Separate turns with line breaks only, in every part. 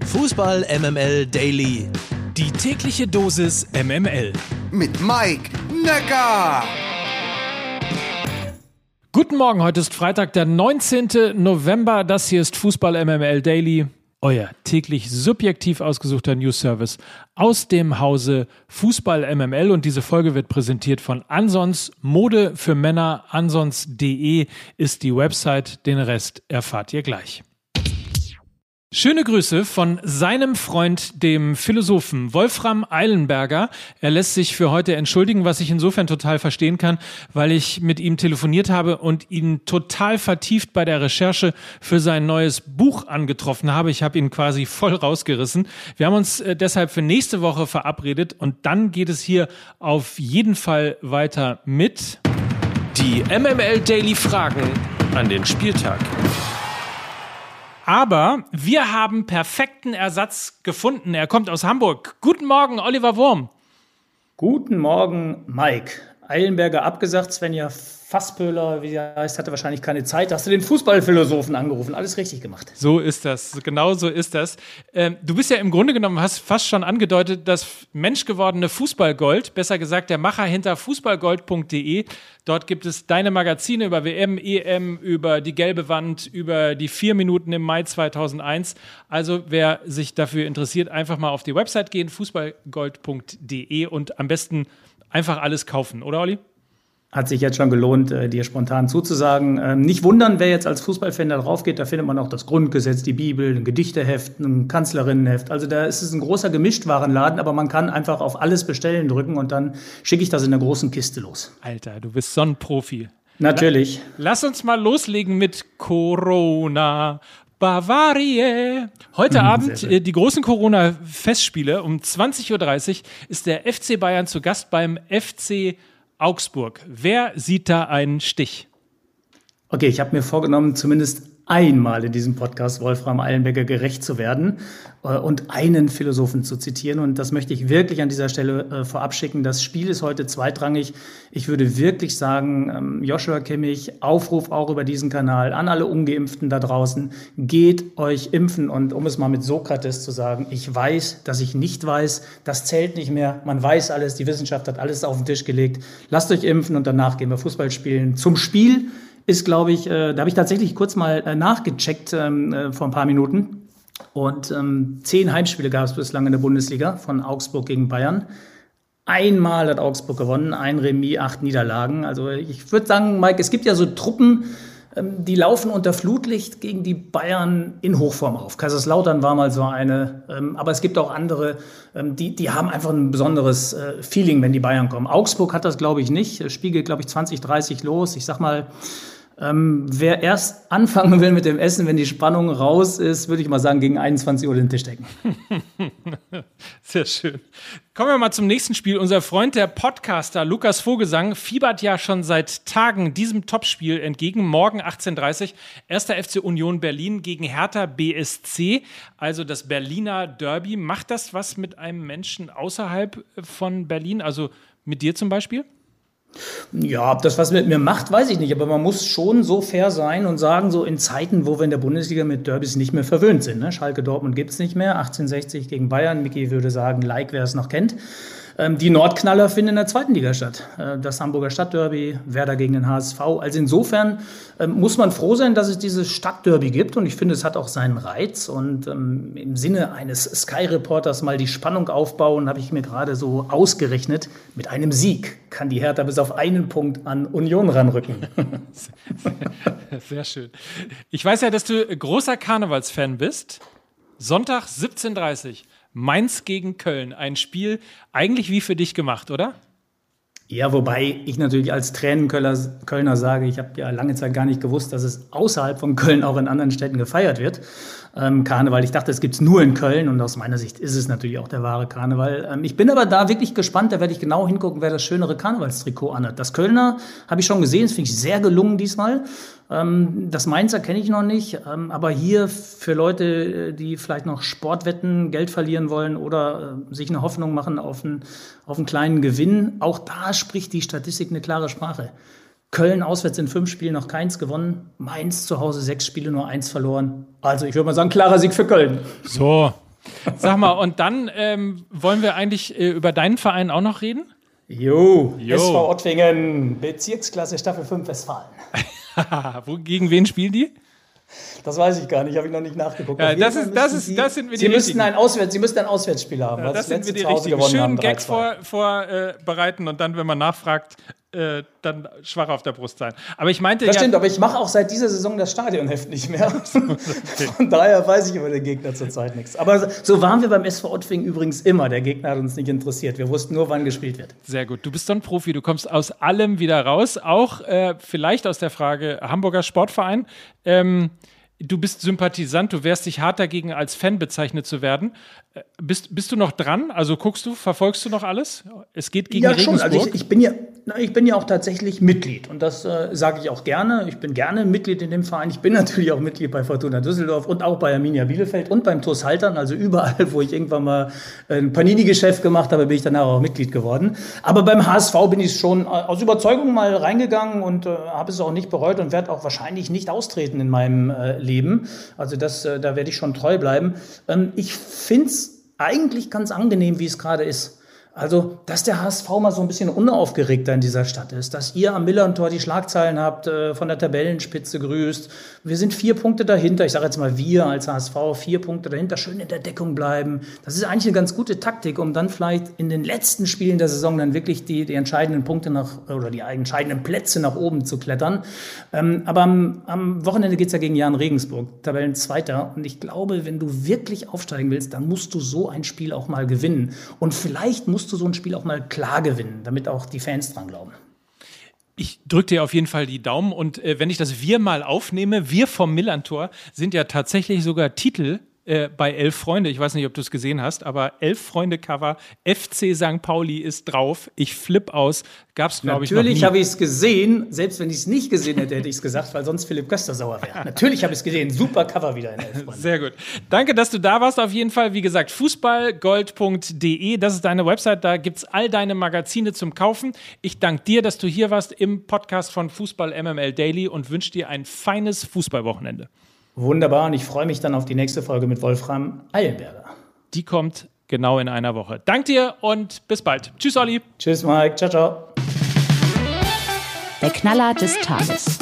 Fußball MML Daily.
Die tägliche Dosis MML.
Mit Mike Necker.
Guten Morgen, heute ist Freitag, der 19. November. Das hier ist Fußball MML Daily. Euer täglich subjektiv ausgesuchter News-Service aus dem Hause Fußball MML. Und diese Folge wird präsentiert von Ansons Mode für Männer. Ansons.de ist die Website. Den Rest erfahrt ihr gleich. Schöne Grüße von seinem Freund, dem Philosophen Wolfram Eilenberger. Er lässt sich für heute entschuldigen, was ich insofern total verstehen kann, weil ich mit ihm telefoniert habe und ihn total vertieft bei der Recherche für sein neues Buch angetroffen habe. Ich habe ihn quasi voll rausgerissen. Wir haben uns deshalb für nächste Woche verabredet und dann geht es hier auf jeden Fall weiter mit
Die MML Daily Fragen an den Spieltag.
Aber wir haben perfekten Ersatz gefunden. Er kommt aus Hamburg. Guten Morgen, Oliver Wurm.
Guten Morgen, Mike. Eilenberger abgesagt, Svenja Fasspöhler, wie er heißt, hatte wahrscheinlich keine Zeit. Hast du den Fußballphilosophen angerufen? Alles richtig gemacht.
So ist das, genau so ist das. Du bist ja im Grunde genommen, hast fast schon angedeutet, das menschgewordene Fußballgold, besser gesagt der Macher hinter fußballgold.de. Dort gibt es deine Magazine über WM, EM, über die gelbe Wand, über die 4 Minuten im Mai 2001. Also wer sich dafür interessiert, einfach mal auf die Website gehen, fußballgold.de und am besten einfach alles kaufen, oder Olli?
Hat sich jetzt schon gelohnt, dir spontan zuzusagen. Nicht wundern, wer jetzt als Fußballfan da drauf geht, da findet man auch das Grundgesetz, die Bibel, ein Gedichteheft, ein Kanzlerinnenheft. Also da ist es ein großer Gemischtwarenladen, aber man kann einfach auf alles bestellen drücken und dann schicke ich das in der großen Kiste los.
Alter, du bist so ein Profi.
Natürlich.
Lass uns mal loslegen mit Corona. Bavaria. Heute Abend die großen Corona-Festspiele. Um 20.30 Uhr ist der FC Bayern zu Gast beim FC Augsburg. Wer sieht da einen Stich?
Okay, ich habe mir vorgenommen, zumindest einmal in diesem Podcast Wolfram Eilenberger gerecht zu werden und einen Philosophen zu zitieren. Und das möchte ich wirklich an dieser Stelle vorab schicken. Das Spiel ist heute zweitrangig. Ich würde wirklich sagen, Joshua Kimmich, Aufruf auch über diesen Kanal an alle Ungeimpften da draußen, geht euch impfen. Und um es mal mit Sokrates zu sagen, ich weiß, dass ich nicht weiß, das zählt nicht mehr. Man weiß alles, die Wissenschaft hat alles auf den Tisch gelegt. Lasst euch impfen und danach gehen wir Fußball spielen. Zum Spiel ist, glaube ich, da habe ich tatsächlich kurz mal nachgecheckt vor ein paar Minuten. Und 10 Heimspiele gab es bislang in der Bundesliga von Augsburg gegen Bayern. Einmal hat Augsburg gewonnen, ein Remis, 8 Niederlagen. Also ich würde sagen, Mike, es gibt ja so Truppen, die laufen unter Flutlicht gegen die Bayern in Hochform auf. Kaiserslautern war mal so eine, aber es gibt auch andere, die haben einfach ein besonderes Feeling, wenn die Bayern kommen. Augsburg hat das, glaube ich, nicht. Spiel geht, glaube ich, 20:30 los. Ich sag mal, wer erst anfangen will mit dem Essen, wenn die Spannung raus ist, würde ich mal sagen, gegen 21 Uhr den Tisch decken.
Sehr schön. Kommen wir mal zum nächsten Spiel. Unser Freund, der Podcaster Lukas Vogelsang, fiebert ja schon seit Tagen diesem Topspiel entgegen. Morgen 18:30 Uhr, 1. FC Union Berlin gegen Hertha BSC, also das Berliner Derby. Macht das was mit einem Menschen außerhalb von Berlin, also mit dir zum Beispiel?
Ja, ob das was mit mir macht, weiß ich nicht. Aber man muss schon so fair sein und sagen, so in Zeiten, wo wir in der Bundesliga mit Derbys nicht mehr verwöhnt sind. Ne? Schalke Dortmund gibt es nicht mehr. 1860 gegen Bayern. Micky würde sagen, like, wer es noch kennt. Die Nordknaller finden in der zweiten Liga statt. Das Hamburger Stadtderby, Werder gegen den HSV. Also insofern muss man froh sein, dass es dieses Stadtderby gibt. Und ich finde, es hat auch seinen Reiz. Und im Sinne eines Sky-Reporters mal die Spannung aufbauen, habe ich mir gerade so ausgerechnet. Mit einem Sieg kann die Hertha bis auf einen Punkt an Union ranrücken.
Sehr schön. Ich weiß ja, dass du großer Karnevalsfan bist. Sonntag 17:30 Uhr. Mainz gegen Köln, ein Spiel eigentlich wie für dich gemacht, oder?
Ja, wobei ich natürlich als Kölner sage, ich habe ja lange Zeit gar nicht gewusst, dass es außerhalb von Köln auch in anderen Städten gefeiert wird. Karneval. Ich dachte, es gibt's nur in Köln und aus meiner Sicht ist es natürlich auch der wahre Karneval. Ich bin aber da wirklich gespannt, da werde ich genau hingucken, wer das schönere Karnevalstrikot anhat. Das Kölner habe ich schon gesehen, das finde ich sehr gelungen diesmal. Das Mainzer kenne ich noch nicht, aber hier für Leute, die vielleicht noch Sportwetten, Geld verlieren wollen oder sich eine Hoffnung machen auf einen kleinen Gewinn, auch da spricht die Statistik eine klare Sprache. Köln auswärts in 5 Spielen noch keins gewonnen. Mainz zu Hause 6 Spiele, nur 1 verloren. Also ich würde mal sagen, klarer Sieg für Köln.
So, Sag mal, und dann wollen wir eigentlich über deinen Verein auch noch reden?
Jo. SV Ottwingen, Bezirksklasse Staffel 5 Westfalen.
Gegen wen spielen die?
Das weiß ich gar nicht, habe ich noch nicht nachgeguckt.
Ja, das sind wir die
Sie müssten ein Auswärtsspiel haben,
ja,
weil
das
sie
sind wir
letzte
die
zu Hause
richtigen.
gewonnen
Schönen
haben.
Gags vorbereiten und dann, wenn man nachfragt, dann schwach auf der Brust sein. Aber ich meinte
das stimmt, aber ich mache auch seit dieser Saison das Stadionheft nicht mehr. Von daher weiß ich über den Gegner zurzeit nichts. Aber so waren wir beim SV Ottwingen übrigens immer. Der Gegner hat uns nicht interessiert. Wir wussten nur, wann gespielt wird.
Sehr gut. Du bist so ein Profi. Du kommst aus allem wieder raus. Auch vielleicht aus der Frage Hamburger Sportverein. Du bist Sympathisant, du wehrst dich hart dagegen, als Fan bezeichnet zu werden. Bist du noch dran? Also verfolgst du noch alles? Es geht gegen Regensburg.
Ja, schon. Also ich bin ja auch tatsächlich Mitglied und das sage ich auch gerne. Ich bin gerne Mitglied in dem Verein. Ich bin natürlich auch Mitglied bei Fortuna Düsseldorf und auch bei Arminia Bielefeld und beim TuS Haltern. Also überall, wo ich irgendwann mal ein Panini-Geschäft gemacht habe, bin ich danach auch Mitglied geworden. Aber beim HSV bin ich schon aus Überzeugung mal reingegangen und habe es auch nicht bereut und werde auch wahrscheinlich nicht austreten in meinem Leben. Also da werde ich schon treu bleiben. Ich finde es eigentlich ganz angenehm, wie es gerade ist. Also, dass der HSV mal so ein bisschen unaufgeregter in dieser Stadt ist, dass ihr am Millerntor die Schlagzeilen habt, von der Tabellenspitze grüßt. Wir sind 4 Punkte dahinter. Ich sage jetzt mal wir als HSV, 4 Punkte dahinter, schön in der Deckung bleiben. Das ist eigentlich eine ganz gute Taktik, um dann vielleicht in den letzten Spielen der Saison dann wirklich die entscheidenden Punkte oder die entscheidenden Plätze nach oben zu klettern. Aber am Wochenende geht's ja gegen Jan Regensburg, Tabellenzweiter. Und ich glaube, wenn du wirklich aufsteigen willst, dann musst du so ein Spiel auch mal gewinnen. Und vielleicht musst du so ein Spiel auch mal klar gewinnen, damit auch die Fans dran glauben.
Ich drücke dir auf jeden Fall die Daumen und wenn ich das Wir mal aufnehme, wir vom Millerntor sind ja tatsächlich sogar Titel bei 11 Freunde. Ich weiß nicht, ob du es gesehen hast, aber 11 Freunde Cover, FC St. Pauli ist drauf. Ich flipp aus. Gab's, glaube ich, noch nie.
Natürlich habe ich es gesehen. Selbst wenn ich es nicht gesehen hätte, hätte ich es gesagt, weil sonst Philipp Köster sauer wäre. Natürlich habe ich es gesehen. Super Cover wieder in 11 Freunde.
Sehr gut. Danke, dass du da warst auf jeden Fall. Wie gesagt, fußballgold.de, das ist deine Website. Da gibt's all deine Magazine zum Kaufen. Ich danke dir, dass du hier warst im Podcast von Fußball MML Daily und wünsche dir ein feines Fußballwochenende.
Wunderbar, und ich freue mich dann auf die nächste Folge mit Wolfram Eilenberger.
Die kommt genau in einer Woche. Dank dir und bis bald. Tschüss, Olli.
Tschüss, Mike. Ciao, ciao.
Der Knaller des Tages.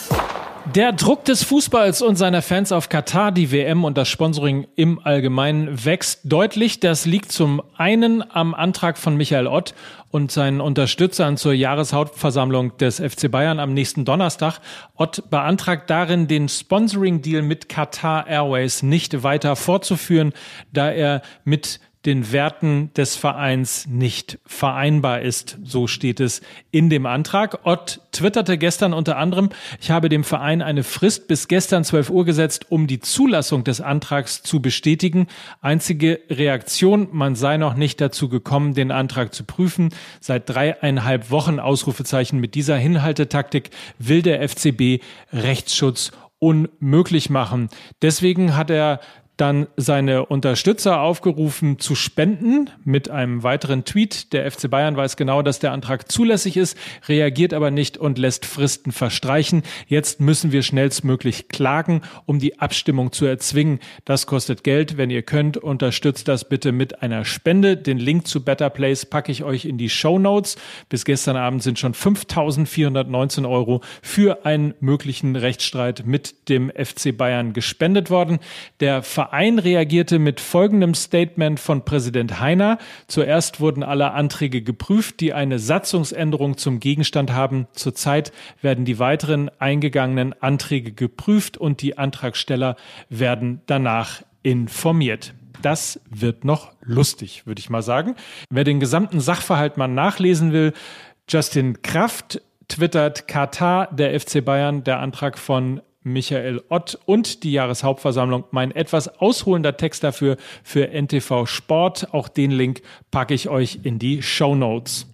Der Druck des Fußballs und seiner Fans auf Katar, die WM und das Sponsoring im Allgemeinen wächst deutlich. Das liegt zum einen am Antrag von Michael Ott und seinen Unterstützern zur Jahreshauptversammlung des FC Bayern am nächsten Donnerstag. Ott beantragt darin, den Sponsoring-Deal mit Qatar Airways nicht weiter fortzuführen, da er mit den Werten des Vereins nicht vereinbar ist. So steht es in dem Antrag. Ott twitterte gestern unter anderem: Ich habe dem Verein eine Frist bis gestern 12 Uhr gesetzt, um die Zulassung des Antrags zu bestätigen. Einzige Reaktion: Man sei noch nicht dazu gekommen, den Antrag zu prüfen. Seit 3,5 Wochen Ausrufezeichen. Mit dieser Hinhaltetaktik will der FCB Rechtsschutz unmöglich machen. Deswegen hat er dann seine Unterstützer aufgerufen zu spenden mit einem weiteren Tweet. Der FC Bayern weiß genau, dass der Antrag zulässig ist, reagiert aber nicht und lässt Fristen verstreichen. Jetzt müssen wir schnellstmöglich klagen, um die Abstimmung zu erzwingen. Das kostet Geld. Wenn ihr könnt, unterstützt das bitte mit einer Spende. Den Link zu Better Place packe ich euch in die Shownotes. Bis gestern Abend sind schon 5.419 € für einen möglichen Rechtsstreit mit dem FC Bayern gespendet worden. Der Verein reagierte mit folgendem Statement von Präsident Heiner. Zuerst wurden alle Anträge geprüft, die eine Satzungsänderung zum Gegenstand haben. Zurzeit werden die weiteren eingegangenen Anträge geprüft und die Antragsteller werden danach informiert. Das wird noch lustig, würde ich mal sagen. Wer den gesamten Sachverhalt mal nachlesen will, Justin Kraft twittert: Katar, der FC Bayern, der Antrag von Michael Ott und die Jahreshauptversammlung. Mein etwas ausholender Text dafür für NTV Sport. Auch den Link packe ich euch in die Shownotes.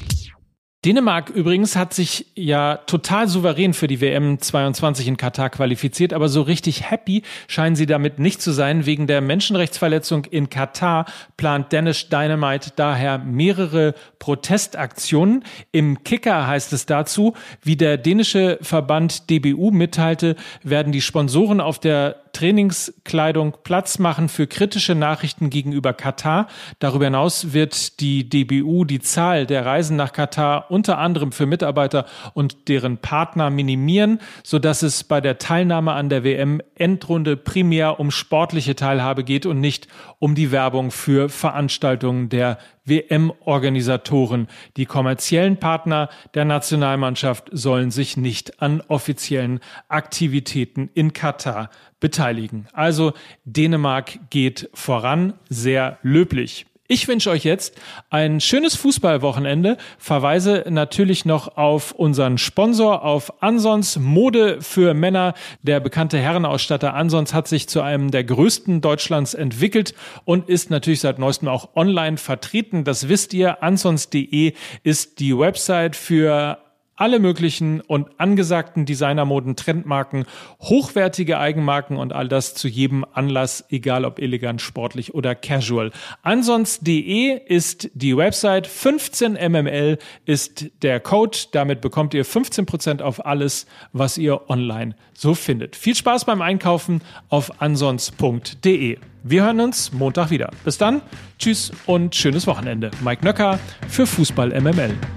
Dänemark übrigens hat sich ja total souverän für die WM 22 in Katar qualifiziert, aber so richtig happy scheinen sie damit nicht zu sein. Wegen der Menschenrechtsverletzung in Katar plant Danish Dynamite daher mehrere Protestaktionen. Im Kicker heißt es dazu: Wie der dänische Verband DBU mitteilte, werden die Sponsoren auf der Trainingskleidung Platz machen für kritische Nachrichten gegenüber Katar. Darüber hinaus wird die DBU die Zahl der Reisen nach Katar unter anderem für Mitarbeiter und deren Partner minimieren, sodass es bei der Teilnahme an der WM-Endrunde primär um sportliche Teilhabe geht und nicht um die Werbung für Veranstaltungen der WM-Organisatoren. Die kommerziellen Partner der Nationalmannschaft sollen sich nicht an offiziellen Aktivitäten in Katar beteiligen. Also Dänemark geht voran, sehr löblich. Ich wünsche euch jetzt ein schönes Fußballwochenende. Verweise natürlich noch auf unseren Sponsor, auf Ansons Mode für Männer. Der bekannte Herrenausstatter Ansons hat sich zu einem der größten Deutschlands entwickelt und ist natürlich seit neuestem auch online vertreten. Das wisst ihr. Ansons.de ist die Website für alle möglichen und angesagten Designermoden, Trendmarken, hochwertige Eigenmarken und all das zu jedem Anlass, egal ob elegant, sportlich oder casual. Ansons.de ist die Website, 15mml ist der Code. Damit bekommt ihr 15% auf alles, was ihr online so findet. Viel Spaß beim Einkaufen auf ansons.de. Wir hören uns Montag wieder. Bis dann, tschüss und schönes Wochenende. Mike Nöcker für Fußball MML.